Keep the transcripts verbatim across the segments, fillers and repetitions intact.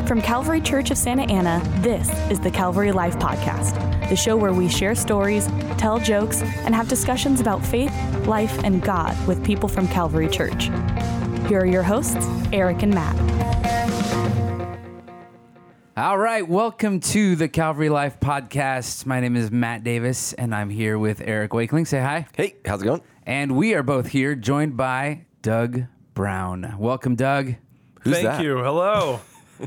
From Calvary Church of Santa Ana, this is the Calvary Life Podcast, the show where we share stories, tell jokes, and have discussions about faith, life, and God with people from Calvary Church. Here are your hosts, Eric and Matt. All right, welcome to the Calvary Life Podcast. My name is Matt Davis, and I'm here with Eric Wakeling. Say hi. Hey, how's it going? And we are both here, joined by Doug Brown. Welcome, Doug. Who's Thank that? you. Hello.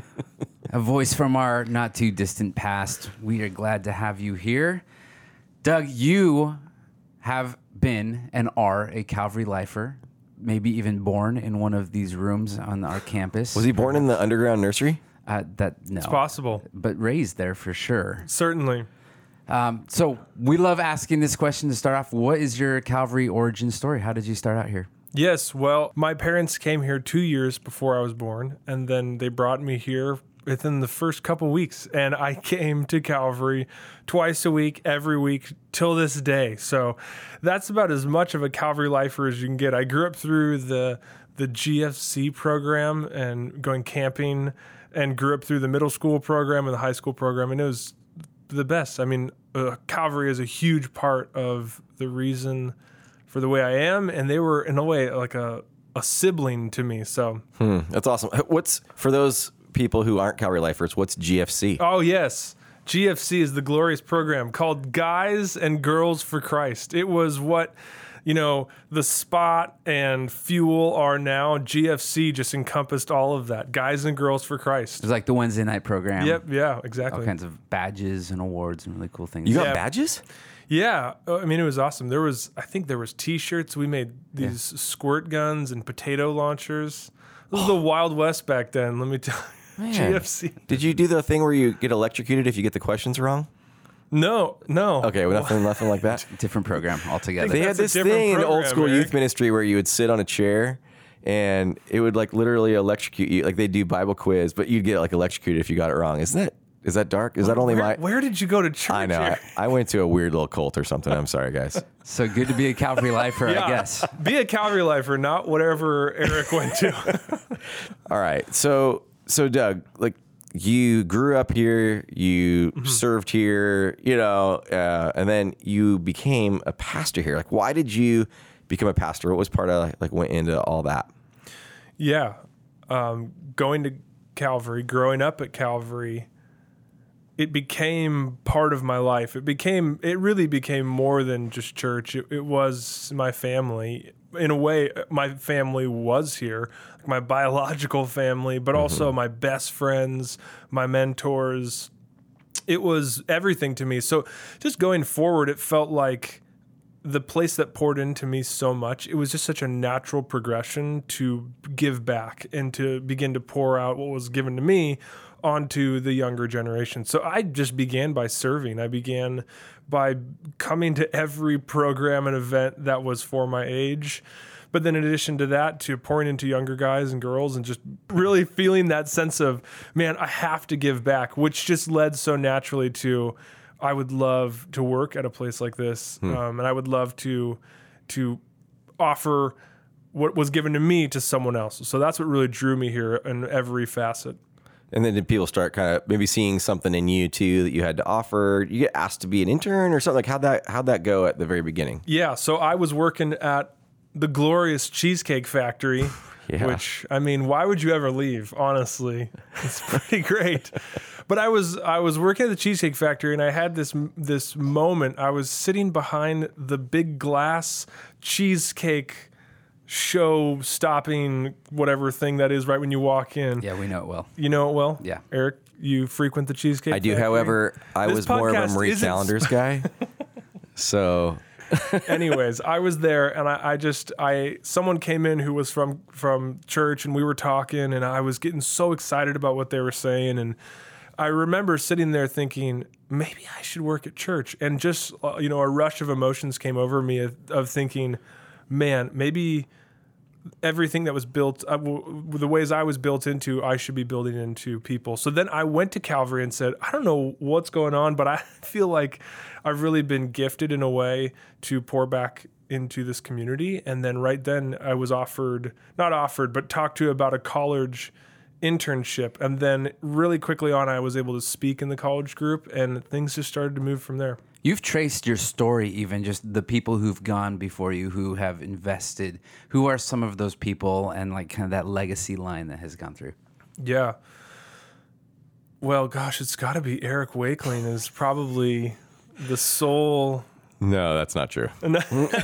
A voice from our not too distant past. We are glad to have you here. Doug, you have been and are a Calvary Lifer, maybe even born in one of these rooms on our campus. Was he born in the underground nursery? Uh, that no, It's possible. but raised there for sure. Certainly. Um, so we love asking this question to start off. What is your Calvary origin story? How did you start out here? Yes. Well, my parents came here two years before I was born, and then they brought me here within the first couple weeks. And I came to Calvary twice a week, every week, till this day. So that's about as much of a Calvary lifer as you can get. I grew up through the the G F C program and going camping, and grew up through the middle school program and the high school program, and it was the best. I mean, uh, Calvary is a huge part of the reason for the way I am, and they were, in a way, like a, a sibling to me. So, Hmm, that's awesome. What's, for those people who aren't Calvary Lifers, what's G F C? oh yes, G F C is the glorious program called Guys and Girls for Christ. It was what, you know, the Spot and Fuel are now. G F C just encompassed all of that. Guys and Girls for Christ. It was like the Wednesday night program. Yep, yeah, All exactly. kinds of badges and awards and really cool things. You got Yeah. badges? Yeah, uh, I mean, it was awesome. There was, I think there was T-shirts. We made these squirt guns and potato launchers. This was the Wild West back then, let me tell you. Man. G F C. Did you do the thing where you get electrocuted if you get the questions wrong? No, no. Okay, well, nothing, nothing like that. Different program altogether. They had That's a this different thing in old program, school Eric. youth ministry where you would sit on a chair and it would like literally electrocute you. Like they do Bible quiz, but you'd get like electrocuted if you got it wrong. Isn't that, is that dark? Is that only where, my... where did you go to church? I know. I, Eric? I went to a weird little cult or something. I'm sorry, guys. So good to be a Calvary Lifer, I Yeah. guess. Be a Calvary lifer, not whatever Eric went to. All right. So, so Doug, like you grew up here, you Mm-hmm. served here, you know, uh, and then you became a pastor here. Like, why did you become a pastor? What was part of like went into all that? Yeah. Um, going to Calvary, growing up at Calvary, it became part of my life. It became, it really became more than just church. It, it was my family. In a way, my family was here, like my biological family, but also my best friends, my mentors. It was everything to me. So just going forward, it felt like the place that poured into me so much, it was just such a natural progression to give back and to begin to pour out what was given to me onto the younger generation. So I just began by serving. I began by coming to every program and event that was for my age. But then in addition to that, to pouring into younger guys and girls and just really feeling that sense of, man, I have to give back, which just led so naturally to, I would love to work at a place like this. Hmm. Um, and I would love to, to offer what was given to me to someone else. So that's what really drew me here in every facet. And then did people start kind of maybe seeing something in you too that you had to offer? You get asked to be an intern or something? Like how'd that, how'd that go at the very beginning? Yeah, so I was working at the glorious Cheesecake Factory, Yeah. which, I mean, why would you ever leave? Honestly, it's pretty great. But I was I was working at the Cheesecake Factory, and I had this this moment. I was sitting behind the big glass cheesecake show stopping whatever thing that is right when you walk in. Yeah, we know it well. You know it well? Yeah. Eric, you frequent the Cheesecake I do. Factory? However, I This was more of a podcast Marie isn't- Callender's guy. So Anyways, I was there, and I, I just I someone came in who was from from church, and we were talking, and I was getting so excited about what they were saying, and I remember sitting there thinking, maybe I should work at church, and just uh, you know, a rush of emotions came over me of, of thinking, man, maybe everything that was built, uh, w- the ways I was built into, I should be building into people. So then I went to Calvary and said, I don't know what's going on, but I feel like I've really been gifted in a way to pour back into this community. And then right then I was offered, not offered, but talked to about a college internship. And then really quickly on, I was able to speak in the college group, and things just started to move from there. You've traced your story, even just the people who've gone before you, who have invested. Who are some of those people, and like kind of that legacy line that has gone through? Yeah. Well, gosh, it's got to be Eric Wakeling is probably the sole. No, that's not true. um,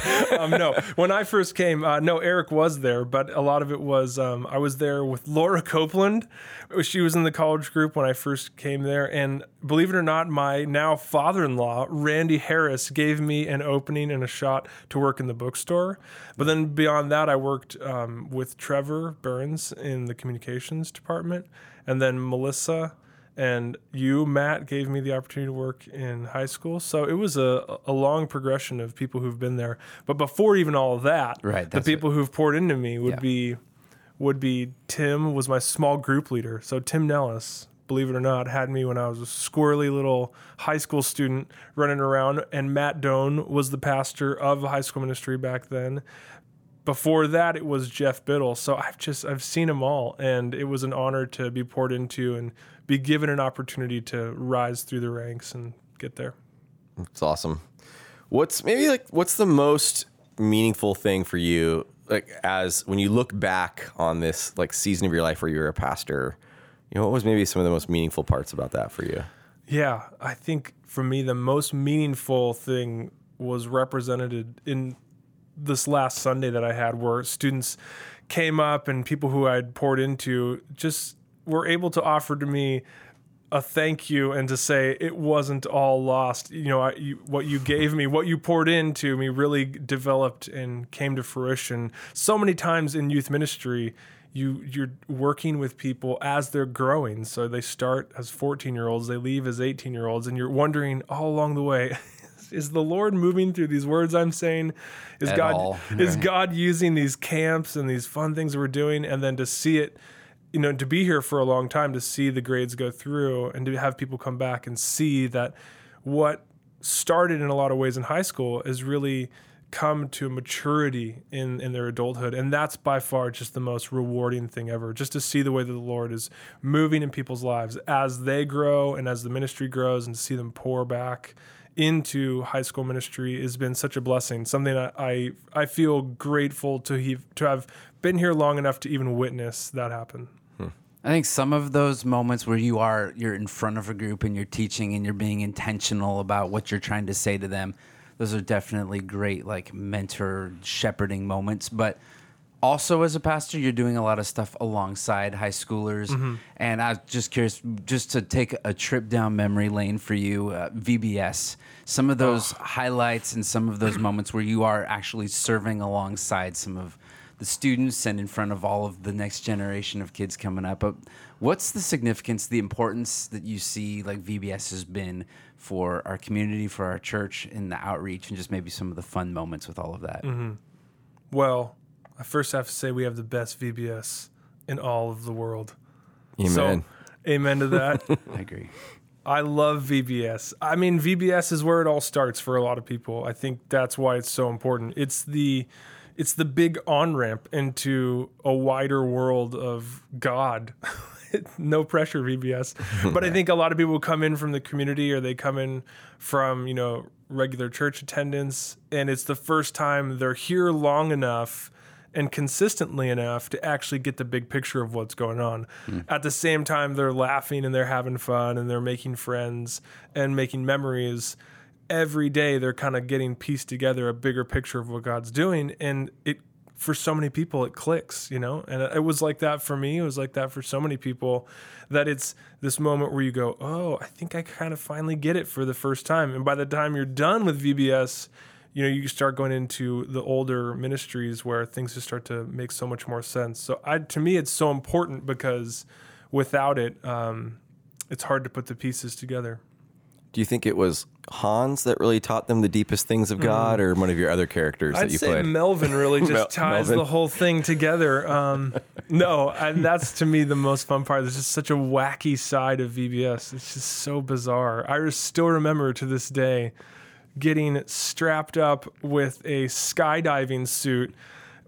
no, when I first came, uh, no, Eric was there, but a lot of it was, um, I was there with Laura Copeland. She was in the college group when I first came there. And believe it or not, my now father-in-law, Randy Harris, gave me an opening and a shot to work in the bookstore. But then beyond that, I worked um, with Trevor Burns in the communications department. And then Melissa and you, Matt, gave me the opportunity to work in high school. So it was a, a long progression of people who've been there. But before even all of that, right, the people who've poured into me would yeah. be would be Tim was my small group leader. So Tim Nellis, believe it or not, had me when I was a squirrely little high school student running around. And Matt Doan was the pastor of high school ministry back then. Before that, it was Jeff Biddle. So I've just, I've seen them all. And it was an honor to be poured into and be given an opportunity to rise through the ranks and get there. It's awesome. What's maybe like, what's the most meaningful thing for you? Like as when you look back on this like season of your life where you were a pastor, you know, what was maybe some of the most meaningful parts about that for you? Yeah, I think for me, the most meaningful thing was represented in this last Sunday that I had, where students came up and people who I'd poured into just were able to offer to me a thank you and to say it wasn't all lost. You know, I, you, what you gave me, what you poured into me really developed and came to fruition. So many times in youth ministry, you, you're working with people as they're growing. So they start as fourteen-year-olds, they leave as eighteen-year-olds, and you're wondering all along the way, is the Lord moving through these words I'm saying? Is At God all. is Right. God using these camps and these fun things we're doing, and then to see it, you know, to be here for a long time, to see the grades go through and to have people come back and see that what started in a lot of ways in high school is really come to maturity in, in their adulthood. And that's by far just the most rewarding thing ever, just to see the way that the Lord is moving in people's lives as they grow and as the ministry grows, and to see them pour back into high school ministry has been such a blessing, something that I I feel grateful to have, to have been here long enough to even witness that happen. I think some of those moments where you are, you're in front of a group and you're teaching and you're being intentional about what you're trying to say to them, those are definitely great, like mentor shepherding moments. But also as a pastor, you're doing a lot of stuff alongside high schoolers. Mm-hmm. And I was just curious, just to take a trip down memory lane for you, uh, V B S, some of those oh. highlights and some of those moments where you are actually serving alongside some of the students and in front of all of the next generation of kids coming up. But what's the significance, the importance that you see like V B S has been for our community, for our church, in the outreach, and just maybe some of the fun moments with all of that? Mm-hmm. Well, I first have to say we have the best V B S in all of the world. Amen. So, amen to that. I agree. I love V B S. I mean, V B S is where it all starts for a lot of people. I think that's why it's so important. It's the it's the big on-ramp into a wider world of God. No pressure, V B S. But I think a lot of people come in from the community, or they come in from, you know, regular church attendance, and it's the first time they're here long enough and consistently enough to actually get the big picture of what's going on. Mm. At the same time, they're laughing and they're having fun and they're making friends and making memories. Every day, they're kind of getting pieced together a bigger picture of what God's doing. And it, for so many people, it clicks, you know? And it was like that for me. It was like that for so many people, that it's this moment where you go, oh, I think I kind of finally get it for the first time. And by the time you're done with V B S, you know, you start going into the older ministries where things just start to make so much more sense. So I, to me, it's so important, because without it, um, it's hard to put the pieces together. Do you think it was Hans that really taught them the deepest things of God, mm. or one of your other characters I'd that you say played? Melvin really just Mel- ties Melvin. the whole thing together. Um, no, and that's to me the most fun part. There's just such a wacky side of V B S. It's just so bizarre. I still remember to this day getting strapped up with a skydiving suit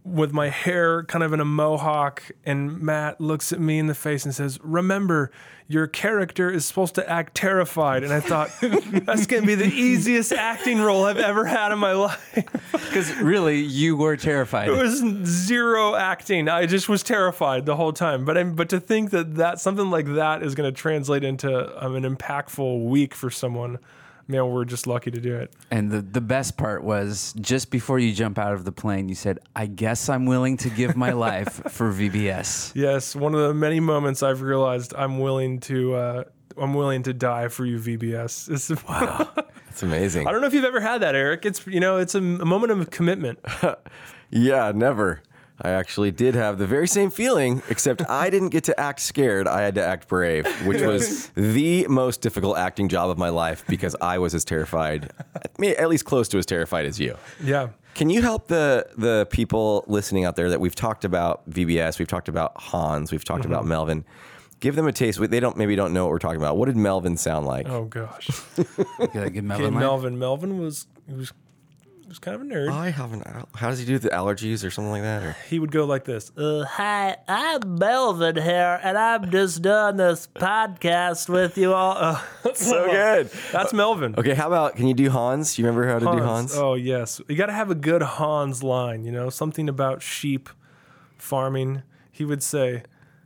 with my hair kind of in a mohawk, and Matt looks at me in the face and says, "Remember, your character is supposed to act terrified." And I thought, that's going to be the easiest acting role I've ever had in my life. Because really, you were terrified. It was zero acting. I just was terrified the whole time. But I'm, but to think that, that something like that is going to translate into um, an impactful week for someone, man, we're just lucky to do it. And the, the best part was just before you jump out of the plane, you said, "I guess I'm willing to give my life for V B S." Yes, one of the many moments I've realized I'm willing to uh, I'm willing to die for you, V B S. It's, Wow, that's amazing. I don't know if you've ever had that, Eric. It's you know, it's a, a moment of commitment. Yeah, never. I actually did have the very same feeling, except I didn't get to act scared. I had to act brave, which was the most difficult acting job of my life because I was as terrified, at least close to as terrified as you. Yeah. Can you help the the people listening out there that we've talked about V B S, we've talked about Hans, we've talked mm-hmm. about Melvin. Give them a taste. They don't maybe don't know what we're talking about. What did Melvin sound like? Oh gosh. Good Melvin. Okay, Melvin. Melvin was he was he was kind of a nerd. I have an. How does he do the allergies or something like that? Or? He would go like this. Uh, hi, I'm Melvin here, and I'm just doing this podcast with you all. Uh, So good. That's Melvin. Okay, how about, can you do Hans? You remember how to Hans. do Hans? Oh, yes. You got to have a good Hans line, you know, something about sheep farming. He would say,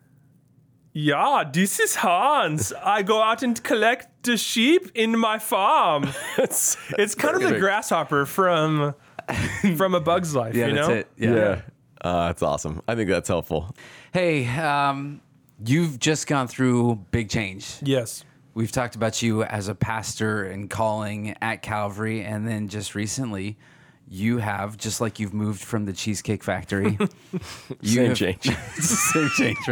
"Yeah, this is Hans. I go out and collect the sheep in my farm." it's, It's kind of the grasshopper from from A Bug's Life, Yeah, you that's know? it. Yeah. Yeah. Uh, that's awesome. I think that's helpful. Hey, um, you've just gone through big change. Yes. We've talked about you as a pastor and calling at Calvary, and then just recently, you have, just like you've moved from the Cheesecake Factory. you Same have, change. It's the same change,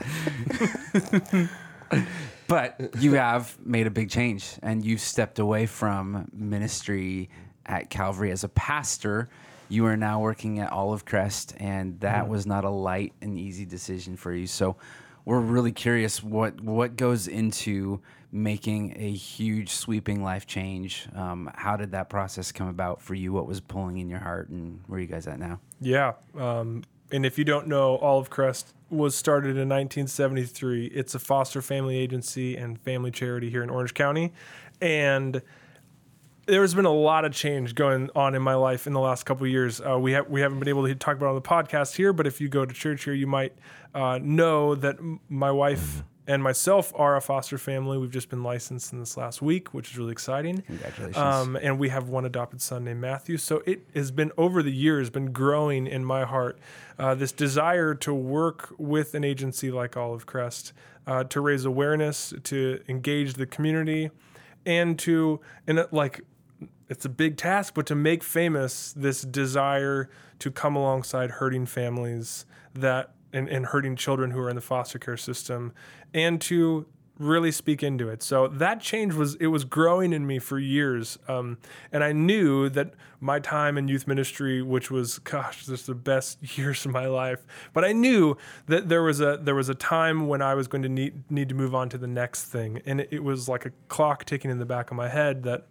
right? But you have made a big change, and you've stepped away from ministry at Calvary as a pastor. You are now working at Olive Crest, and that mm. was not a light and easy decision for you. So we're really curious what what goes into making a huge, sweeping life change. Um, how did that process come about for you? What was pulling in your heart, and where are you guys at now? Yeah. Um, and if you don't know, Olive Crest was started in nineteen seventy-three. It's a foster family agency and family charity here in Orange County. And there's been a lot of change going on in my life in the last couple of years. Uh, we have we haven't been able to talk about it on the podcast here, but if you go to church here, you might uh, know that m- my wife and myself are a foster family. We've just been licensed in this last week, which is really exciting. Congratulations. Um, and we have one adopted son named Matthew. So it has been, over the years, been growing in my heart, uh, this desire to work with an agency like Olive Crest, uh, to raise awareness, to engage the community, and to, and it, like, it's a big task, but to make famous this desire to come alongside hurting families that and, and hurting children who are in the foster care system, and to really speak into it. So that change was, it was growing in me for years. Um, and I knew that my time in youth ministry, which was, gosh, just the best years of my life. But I knew that there was a, there was a time when I was going to need, need to move on to the next thing. And it, it was like a clock ticking in the back of my head that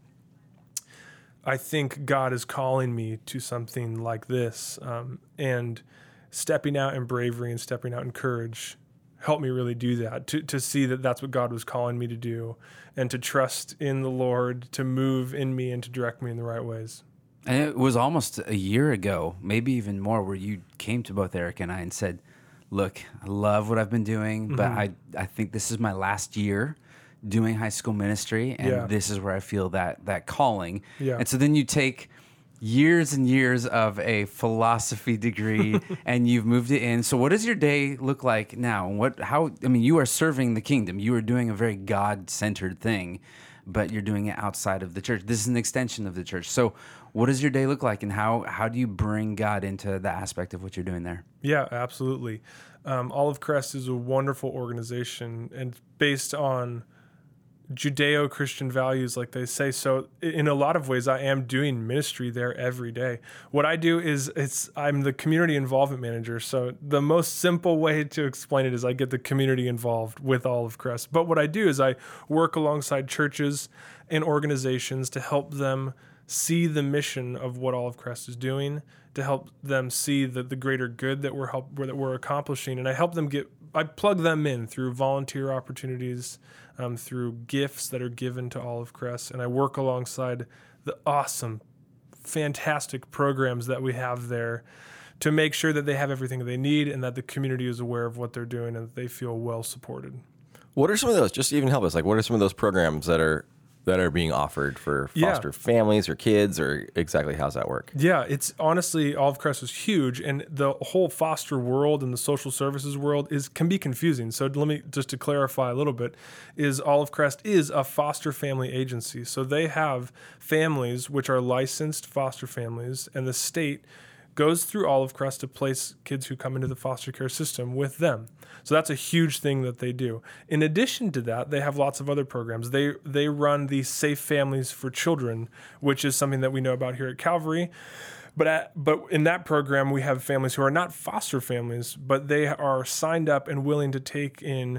I think God is calling me to something like this. Um, and stepping out in bravery and stepping out in courage helped me really do that, to, to see that that's what God was calling me to do, and to trust in the Lord to move in me and to direct me in the right ways. And it was almost a year ago, maybe even more, where you came to both Eric and I and said, "Look, I love what I've been doing, but mm-hmm. I, I think this is my last year doing high school ministry, and Yeah. this is where I feel that that calling." Yeah. And so then you take years and years of a philosophy degree and you've moved it in. So what does your day look like now? What, how, I mean, you are serving the kingdom. You are doing a very God-centered thing, but you're doing it outside of the church. This is an extension of the church. So what does your day look like, and how, how do you bring God into the aspect of what you're doing there? Yeah, absolutely. Um, Olive Crest is a wonderful organization, and based on Judeo-Christian values, like they say. So in a lot of ways, I am doing ministry there every day. What I do is it's I'm the community involvement manager. So the most simple way to explain it is I get the community involved with Olive Crest. But what I do is I work alongside churches and organizations to help them see the mission of what Olive Crest is doing, to help them see the, the greater good that we're help that we're accomplishing. And I help them get, I plug them in through volunteer opportunities, um, through gifts that are given to Olive Crest. And I work alongside the awesome, fantastic programs that we have there to make sure that they have everything they need and that the community is aware of what they're doing and that they feel well supported. What are some of those, just to even help us, like what are some of those programs that are that are being offered for foster Yeah. families or kids, or exactly how's that work? Yeah, it's honestly, Olive Crest is huge, and the whole foster world and the social services world is can be confusing. So let me, just to clarify a little bit, is Olive Crest is a foster family agency. So they have families which are licensed foster families, and the state goes through Olive Crest to place kids who come into the foster care system with them. So that's a huge thing that they do. In addition to that, they have lots of other programs. They they run the Safe Families for Children, which is something that we know about here at Calvary. But at, but in that program, we have families who are not foster families, but they are signed up and willing to take in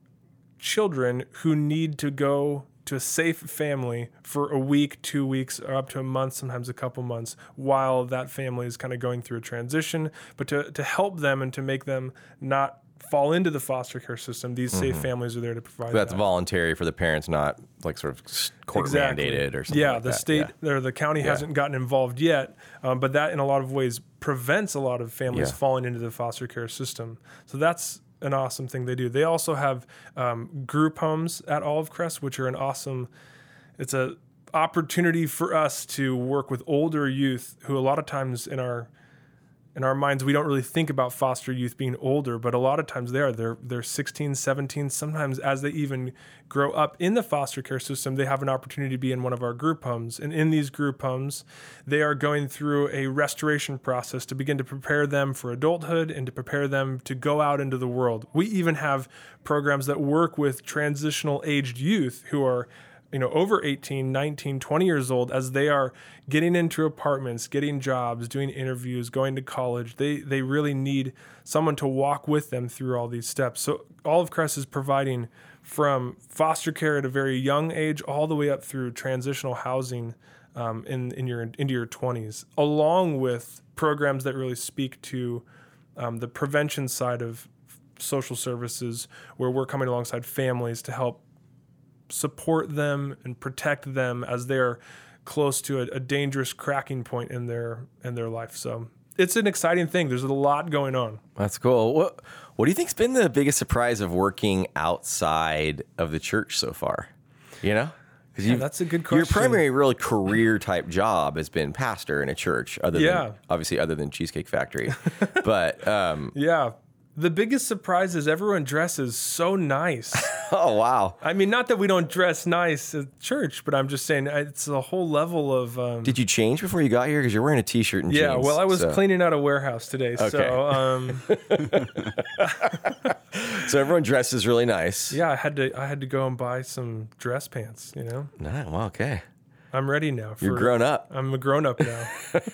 children who need to go to a safe family for a week, two weeks, or up to a month, sometimes a couple months, while that family is kind of going through a transition. But to, to help them and to make them not fall into the foster care system, these safe families are there to provide So that's that. voluntary for the parents, not like sort of court Exactly. mandated or something Yeah, like the that. state Yeah. or the county Yeah. hasn't gotten involved yet, um, but that in a lot of ways prevents a lot of families Yeah. falling into the foster care system. So that's an awesome thing they do. They also have um, group homes at Olive Crest, which are an awesome, it's a opportunity for us to work with older youth who a lot of times in our in our minds, we don't really think about foster youth being older, but a lot of times they are. They're, they're sixteen, seventeen. Sometimes as they even grow up in the foster care system, they have an opportunity to be in one of our group homes. And in these group homes, they are going through a restoration process to begin to prepare them for adulthood and to prepare them to go out into the world. We even have programs that work with transitional aged youth who are you know, over eighteen, nineteen, twenty years old, as they are getting into apartments, getting jobs, doing interviews, going to college. They they really need someone to walk with them through all these steps. So Olive Crest is providing from foster care at a very young age all the way up through transitional housing um, in, in your into your twenties, along with programs that really speak to um, the prevention side of social services, where we're coming alongside families to help support them and protect them as they're close to a, a dangerous cracking point in their in their life. So it's an exciting thing. There's a lot going on. That's cool. What What do you think's been the biggest surprise of working outside of the church so far? You know, because Yeah, that's a good Your question. primary, really career type job has been pastor in a church, other Yeah. than obviously other than Cheesecake Factory. But um, Yeah. The biggest surprise is everyone dresses so nice. oh wow, I mean, not that we don't dress nice at church, but I'm just saying it's a whole level of. Um, did you change before you got here? Because you're wearing a t-shirt and yeah, jeans. well, I was so. cleaning out a warehouse today, Okay. so um, So everyone dresses really nice. yeah, I had to I had to go and buy some dress pants. You know, Nah, well, okay. I'm ready now. For, You're grown up. I'm a grown up now.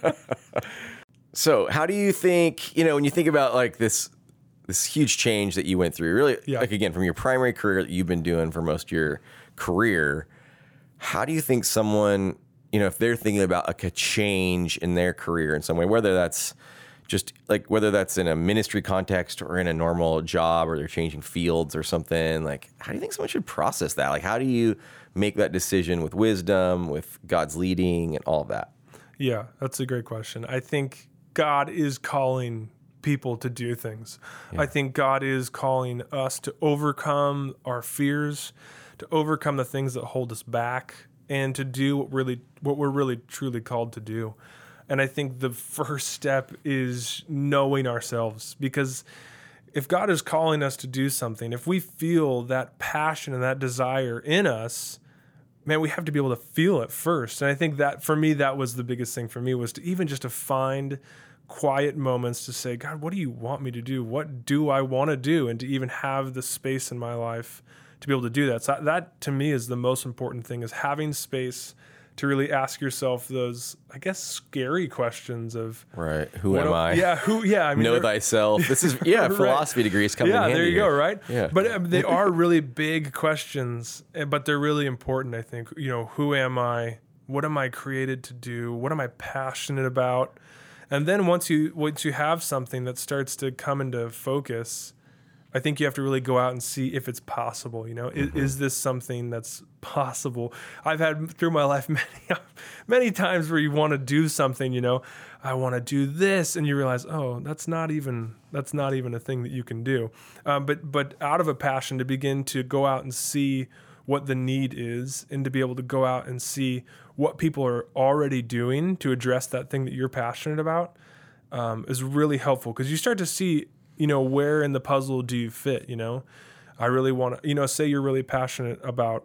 So how do you think, you know, when you think about like this this huge change that you went through, really, Yeah. like again, from your primary career that you've been doing for most of your career, how do you think someone, you know, if they're thinking about like a change in their career in some way, whether that's just like, whether that's in a ministry context or in a normal job or they're changing fields or something, like, how do you think someone should process that? Like, how do you make that decision with wisdom, with God's leading and all of that? Yeah, that's a great question. I think God is calling people to do things. I think God is calling us to overcome our fears, to overcome the things that hold us back, and to do what really what we're really truly called to do. And I think the first step is knowing ourselves, because if God is calling us to do something, if we feel that passion and that desire in us, man, we have to be able to feel it first. And I think that for me, that was the biggest thing for me, was to even just to find quiet moments to say, God, what do you want me to do? What do I want to do? And to even have the space in my life to be able to do that. So that to me is the most important thing, is having space to really ask yourself those, I guess, scary questions of, Right. Who what am do- I? Yeah, who? Yeah, I mean, Know they're- thyself. This is, yeah, Right. philosophy degrees come in yeah, handy there you here. go, right? Yeah. But um, they are really big questions, eh, but they're really important, I think. You know, who am I? What am I created to do? What am I passionate about? And then once you once you have something that starts to come into focus, I think you have to really go out and see if it's possible. You know, mm-hmm. is, is this something that's possible? I've had through my life many, many times where you want to do something. You know, I want to do this, and you realize, oh, that's not even that's not even a thing that you can do. Um, but but out of a passion to begin to go out and see what the need is, and to be able to go out and see what people are already doing to address that thing that you're passionate about, um, is really helpful, because you start to see, you know, where in the puzzle do you fit? You know, I really want to, you know, say you're really passionate about,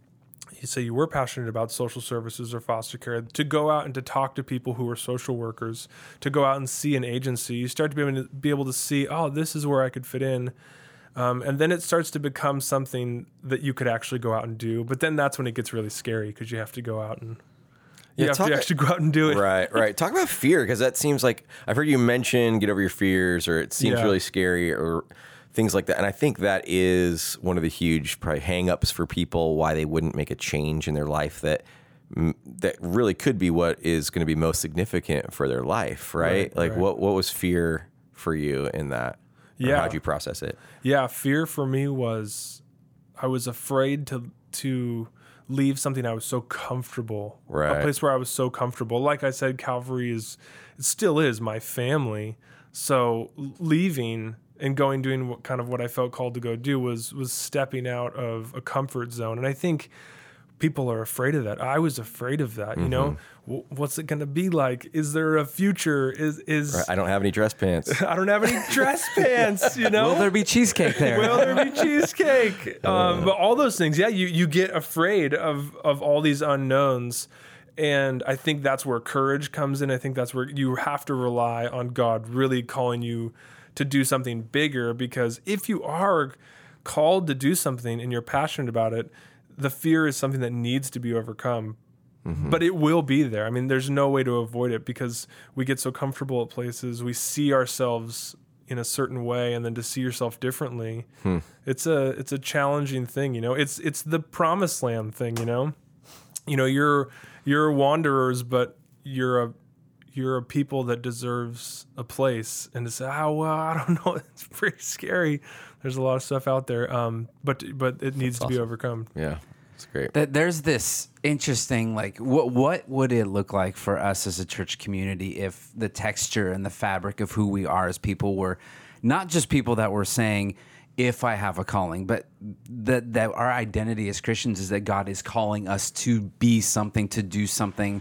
you say you were passionate about social services or foster care, to go out and to talk to people who are social workers, to go out and see an agency, you start to be able to, be able to see, oh, this is where I could fit in. Um, and then it starts to become something that you could actually go out and do. But then that's when it gets really scary, because you have to go out and you yeah, have to actually go out and do it. Right, right. Talk about fear, because that seems like, I've heard you mention get over your fears, or it seems Yeah. really scary, or things like that. And I think that is one of the huge probably hang-ups for people, why they wouldn't make a change in their life that that really could be what is going to be most significant for their life, right? Right, like right. what what was fear for you in that? Or Yeah. how'd you process it? Yeah, fear for me was, I was afraid to to leave something I was so comfortable, Right. a place where I was so comfortable. Like I said, Calvary is, it still is my family. So leaving and going doing what kind of what I felt called to go do was was stepping out of a comfort zone. And I think people are afraid of that. I was afraid of that. You know, w- what's it going to be like? Is there a future? Is is Right, I don't have any dress pants. I don't have any dress pants? You know, Will there be cheesecake there? Will there be cheesecake? Um, but all those things, yeah, you, you get afraid of, of all these unknowns. And I think that's where courage comes in. I think that's where you have to rely on God really calling you to do something bigger, because if you are called to do something and you're passionate about it, the fear is something that needs to be overcome. Mm-hmm. But it will be there. I mean, there's no way to avoid it, because we get so comfortable at places. We see ourselves in a certain way, and then to see yourself differently, hmm. it's a it's a challenging thing. You know, it's it's the promised land thing. You know, you know you're you're wanderers, but you're a you're a people that deserves a place. And to say, oh well, I don't know, it's pretty scary. There's a lot of stuff out there, um, but but it needs That's to be awesome. overcome. Yeah, it's great. That there's this interesting, like, what what would it look like for us as a church community if the texture and the fabric of who we are as people were not just people that were saying, if I have a calling, but that that our identity as Christians is that God is calling us to be something, to do something.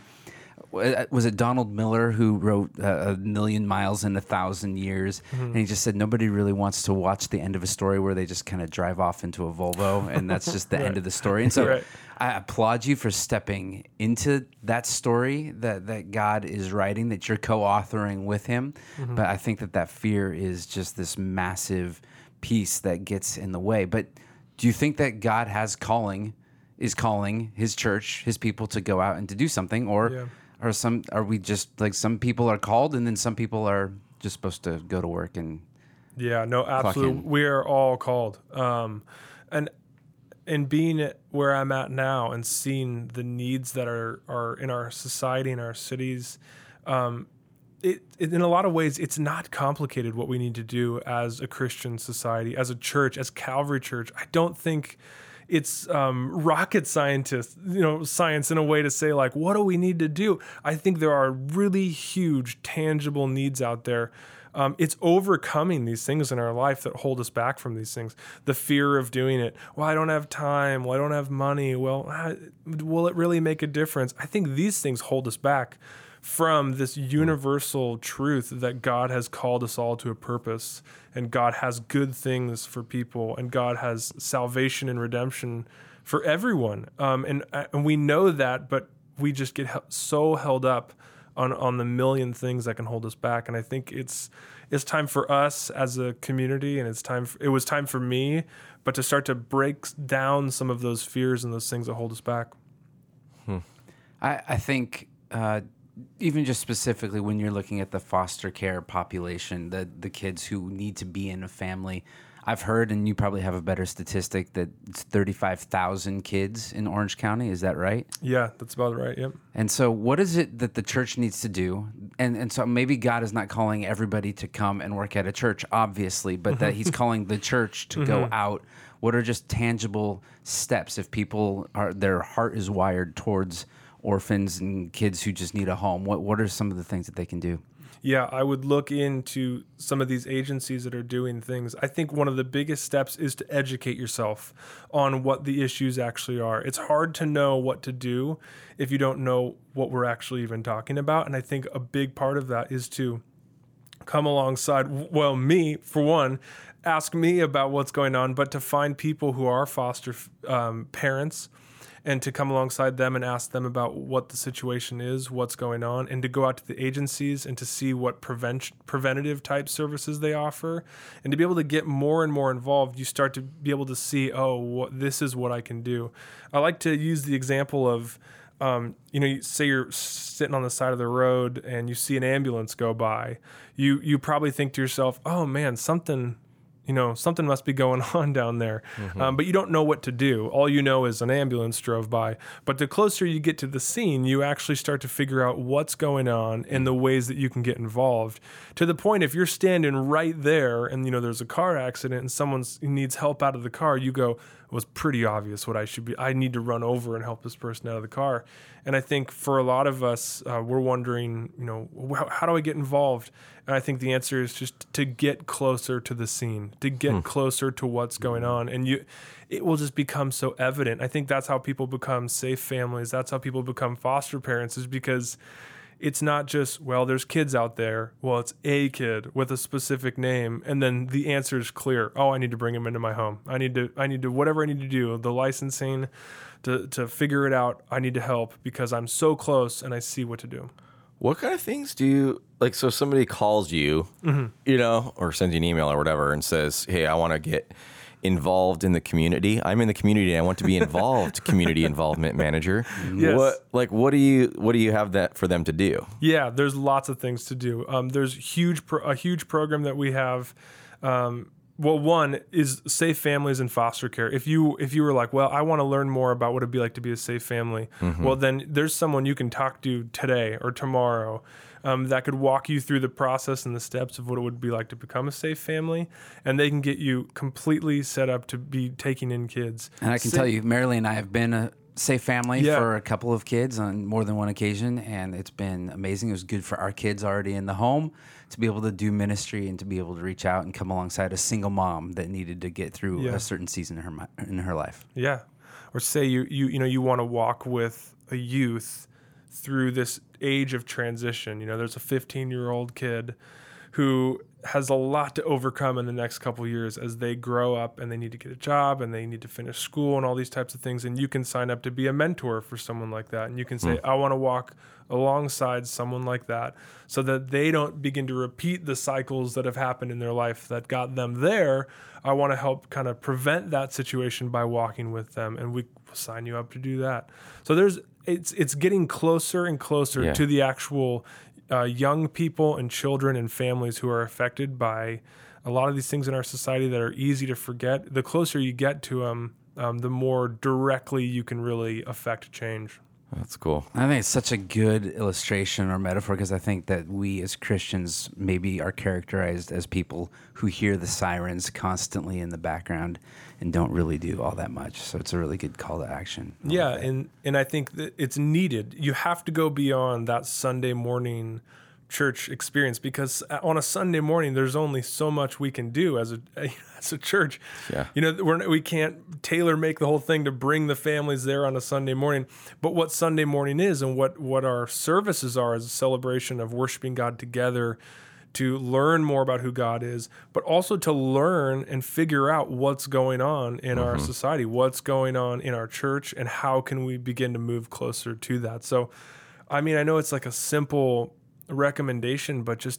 Was it Donald Miller who wrote uh, A Million Miles in a Thousand Years? Mm-hmm. And he just said nobody really wants to watch the end of a story where they just kind of drive off into a Volvo, and that's just the right. end of the story. And so right. I applaud you for stepping into that story that, that God is writing, that you're co-authoring with him. Mm-hmm. But I think that that fear is just this massive piece that gets in the way. But do you think that God has calling, is calling his church, his people to go out and to do something? Or... Yeah. Are some are we just like some people are called and then some people are just supposed to go to work and yeah no absolutely we are all called, um, and and being where I'm at now and seeing the needs that are are in our society, in our cities, um, it, it in a lot of ways it's not complicated what we need to do as a Christian society, as a church, as Calvary Church. I don't think it's um, rocket scientist, you know, science in a way to say, like, what do we need to do? I think there are really huge, tangible needs out there. Um, it's overcoming these things in our life that hold us back from these things. The fear of doing it. Well, I don't have time. Well, I don't have money. Well, how, will it really make a difference? I think these things hold us back from this universal truth that God has called us all to a purpose, and God has good things for people, and God has salvation and redemption for everyone. Um, and, and we know that, but we just get he- so held up on, on the million things that can hold us back. And I think it's it's time for us as a community, and it's time for, it was time for me, but to start to break down some of those fears and those things that hold us back. Hmm. I, I think... Uh, even just specifically when you're looking at the foster care population, the the kids who need to be in a family, I've heard, and you probably have a better statistic, that it's thirty-five thousand kids in Orange County. Is that right? Yeah, that's about right. Yep. And so what is it that the church needs to do? And and so maybe God is not calling everybody to come and work at a church, obviously, but that he's calling the church to go out. What are just tangible steps if people are, their heart is wired towards orphans and kids who just need a home? What what are some of the things that they can do? Yeah, I would look into some of these agencies that are doing things. I think one of the biggest steps is to educate yourself on what the issues actually are. It's hard to know what to do if you don't know what we're actually even talking about. And I think a big part of that is to come alongside, well, me, for one, ask me about what's going on, but to find people who are foster um, parents and to come alongside them and ask them about what the situation is, what's going on, and to go out to the agencies and to see what prevent- preventative type services they offer. And to be able to get more and more involved, you start to be able to see, oh, what, this is what I can do. I like to use the example of, um, you know, you say you're sitting on the side of the road and you see an ambulance go by. You, you probably think to yourself, oh man, something... You know, something must be going on down there. Mm-hmm. Um, but you don't know what to do. All you know is an ambulance drove by. But the closer you get to the scene, you actually start to figure out what's going on and the ways that you can get involved. To the point, if you're standing right there and, you know, there's a car accident and someone needs help out of the car, you go, it was pretty obvious what I should be. I need to run over and help this person out of the car. And I think for a lot of us, uh, we're wondering, you know, how, how do I get involved? And I think the answer is just to get closer to the scene, to get hmm. closer to what's going on. And you, it will just become so evident. I think that's how people become safe families. That's how people become foster parents, is because it's not just, well, there's kids out there. Well, it's a kid with a specific name. And then the answer is clear. Oh, I need to bring him into my home. I need to, I need to, whatever I need to do, the licensing to, to figure it out. I need to help because I'm so close and I see what to do. What kind of things do you, like, so somebody calls you, mm-hmm. you know, or sends you an email or whatever and says, hey, I want to get involved in the community. I'm in the community and I want to be involved. Community involvement manager. Yes. What, like, what do you, what do you have that for them to do? Yeah, there's lots of things to do. Um, there's huge, pro- a huge program that we have. Um, well, one is safe families in foster care. If you, if you were like, well, I want to learn more about what it'd be like to be a safe family. Mm-hmm. Well, then there's someone you can talk to today or tomorrow Um, that could walk you through the process and the steps of what it would be like to become a safe family, and they can get you completely set up to be taking in kids. And I can Sa- tell you, Marilee and I have been a safe family Yeah. for a couple of kids on more than one occasion, and it's been amazing. It was good for our kids already in the home to be able to do ministry and to be able to reach out and come alongside a single mom that needed to get through Yeah. a certain season in her mi- in her life. Yeah. Or say you you you know you want to walk with a youth through this age of transition. You know, there's a fifteen-year-old kid who has a lot to overcome in the next couple of years as they grow up and they need to get a job and they need to finish school and all these types of things. And you can sign up to be a mentor for someone like that. And you can say, mm. I want to walk alongside someone like that so that they don't begin to repeat the cycles that have happened in their life that got them there. I want to help kind of prevent that situation by walking with them. And we sign you up to do that. So there's, it's, it's getting closer and closer Yeah. to the actual Uh, young people and children and families who are affected by a lot of these things in our society that are easy to forget. The closer you get to them, um, the more directly you can really affect change. That's cool. I think it's such a good illustration or metaphor because I think that we as Christians maybe are characterized as people who hear the sirens constantly in the background and don't really do all that much. So it's a really good call to action. Yeah, and, and I think that it's needed. You have to go beyond that Sunday morning church experience because on a Sunday morning, there's only so much we can do as a as a church. Yeah. You know, we're, we can't tailor make the whole thing to bring the families there on a Sunday morning. But what Sunday morning is and what, what our services are is a celebration of worshiping God together, to learn more about who God is, but also to learn and figure out what's going on in mm-hmm. our society, what's going on in our church, and how can we begin to move closer to that. So, I mean, I know it's like a simple recommendation, but just to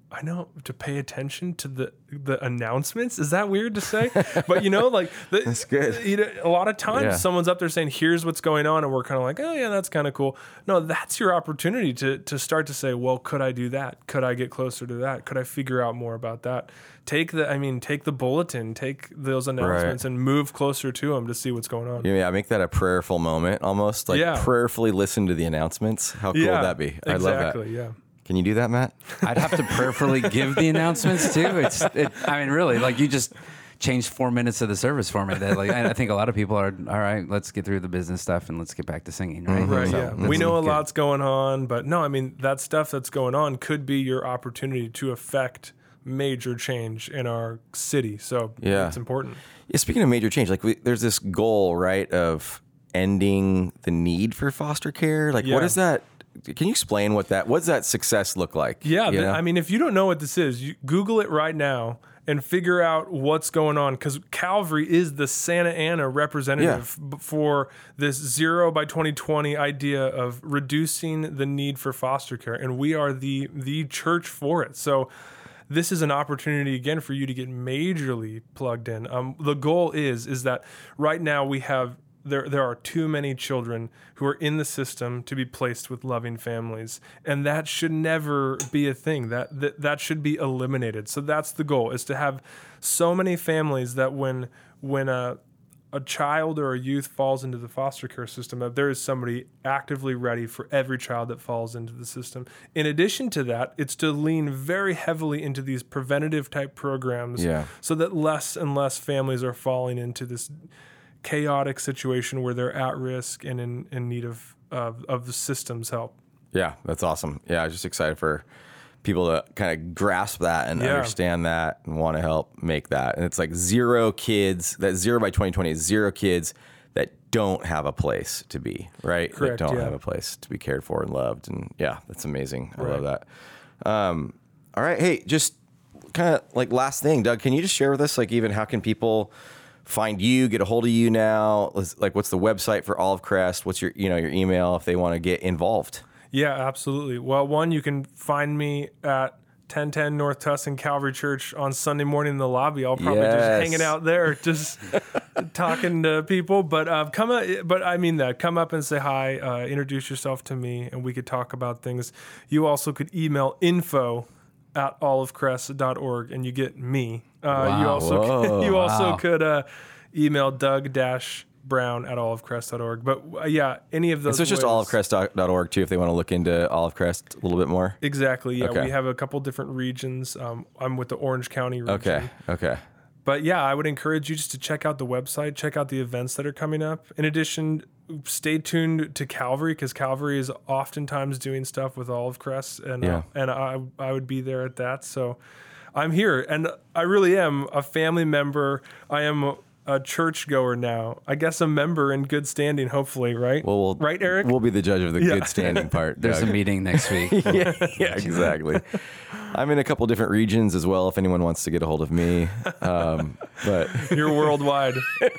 I know, to pay attention to the the announcements. Is that weird to say? But you know, like the, That's good. You know, a lot of times Yeah. someone's up there saying, "Here's what's going on," and we're kind of like, "Oh yeah, that's kind of cool." No, that's your opportunity to to start to say, "Well, could I do that? Could I get closer to that? Could I figure out more about that?" Take the, I mean, take the bulletin, take those announcements, and move closer to them to see what's going on. Yeah, make that a prayerful moment, almost like Yeah. prayerfully listen to the announcements. How cool Yeah, would that be? I love that. exactly. Yeah. Can you do that, Matt? I'd have to prayerfully give the announcements too. It's, it, I mean, really, like you just changed four minutes of the service for me. That like, I think a lot of people are, all right, let's get through the business stuff and let's get back to singing, right? Right. So Yeah. that's We know a good. lot's going on, but no, I mean, that stuff that's going on could be your opportunity to affect major change in our city. So Yeah. it's important. Yeah, speaking of major change, like we, there's this goal, right, of ending the need for foster care. Like, Yeah. what is that? Can you explain what that? What does that success look like? Yeah. You th- know? I mean, if you don't know what this is, you Google it right now and figure out what's going on, because Calvary is the Santa Ana representative b- for this zero by twenty twenty idea of reducing the need for foster care. And we are the the church for it. So this is an opportunity again for you to get majorly plugged in. Um, the goal is is that right now we have there there are too many children who are in the system to be placed with loving families, and that should never be a thing. That that, that should be eliminated. So that's the goal, is to have so many families that when when a a child or a youth falls into the foster care system, that there is somebody actively ready for every child that falls into the system. In addition to that, it's to lean very heavily into these preventative type programs, Yeah. so that less and less families are falling into this chaotic situation where they're at risk and in, in need of, of of the system's help. Yeah, that's awesome. Yeah, I was just excited for people to kind of grasp that and Yeah. understand that and want to help make that. And it's like zero kids, that zero by twenty twenty is zero kids that don't have a place to be, right? Correct, That don't yeah. have a place to be cared for and loved. And yeah, that's amazing. I love Right. that. Um, all right. Hey, just kind of like last thing, Doug, can you just share with us, like, even how can people find you, get a hold of you now? Like, what's the website for Olive Crest? What's your, you know, your email if they want to get involved? Yeah, absolutely. Well, one, you can find me at ten ten North Tustin Calvary Church on Sunday morning in the lobby. I'll probably Yes. just hanging out there, just talking to people. But uh, come, up, but I mean that. Come up and say hi. Uh, introduce yourself to me, and we could talk about things. You also could email info at olivecrest dot org, and you get me. Uh, you Wow. also Whoa. you also Wow. could uh, email Doug dash Brown at olivecrest dot org. But uh, yeah, any of those. So it's just ways. olivecrest dot org too if they want to look into Olive Crest a little bit more. Exactly. Yeah, Okay. we have a couple different regions. Um, I'm with the Orange County region. Okay. Okay. But yeah, I would encourage you just to check out the website, check out the events that are coming up. In addition, stay tuned to Calvary, because Calvary is oftentimes doing stuff with Olive Crest, and Yeah. uh, and I I would be there at that. So I'm here, and I really am a family member. I am a churchgoer now. I guess a member in good standing, hopefully, right? Well, we'll right, Eric? We'll be the judge of the Yeah. good standing part. There's a Doug. meeting next week. yeah, yeah, exactly. I'm in a couple different regions as well. If anyone wants to get a hold of me, um, but You're worldwide.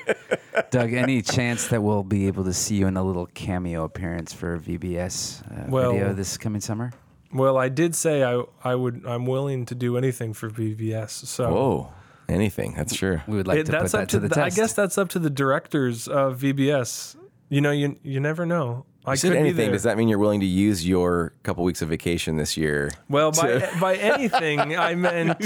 Doug, any chance that we'll be able to see you in a little cameo appearance for V B S uh, Well- video this coming summer? Well, I did say I I would I'm willing to do anything for V B S. So whoa, anything. That's true. We would like It- to put that's that up to, to, the the, test. I guess that's up to the directors of V B S. You know, you you never know. I You said could be anything. there. Does that mean you're willing to use your couple weeks of vacation this year? Well, by by anything, I meant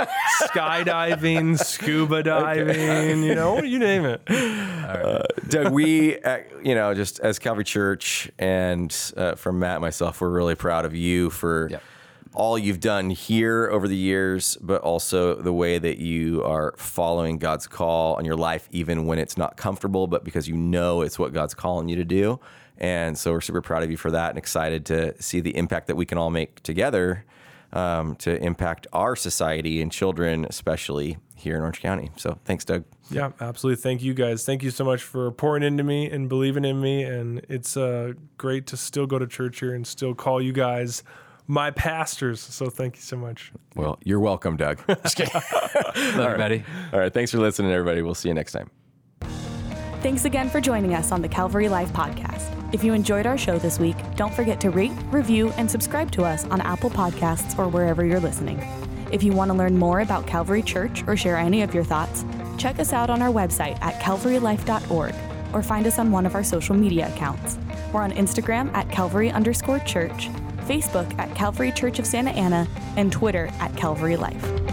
skydiving, scuba diving. You know, you name it. Doug, we, uh, you know, just as Calvary Church and uh, from Matt and myself, we're really proud of you for Yep. all you've done here over the years, but also the way that you are following God's call on your life, even when it's not comfortable, but because you know it's what God's calling you to do. And so we're super proud of you for that and excited to see the impact that we can all make together um, to impact our society and children, especially here in Orange County. So thanks, Doug. Yeah, absolutely. Thank you guys. Thank you so much for pouring into me and believing in me. And it's uh, great to still go to church here and still call you guys my pastors. So thank you so much. Well, you're welcome, Doug. Just kidding. Love you, buddy. All right. Thanks for listening, everybody. We'll see you next time. Thanks again for joining us on the Calvary Life Podcast. If you enjoyed our show this week, don't forget to rate, review, and subscribe to us on Apple Podcasts or wherever you're listening. If you want to learn more about Calvary Church or share any of your thoughts, check us out on our website at calvary life dot org or find us on one of our social media accounts. We're on Instagram at Calvary underscore church, Facebook at Calvary Church of Santa Ana, and Twitter at Calvary Life.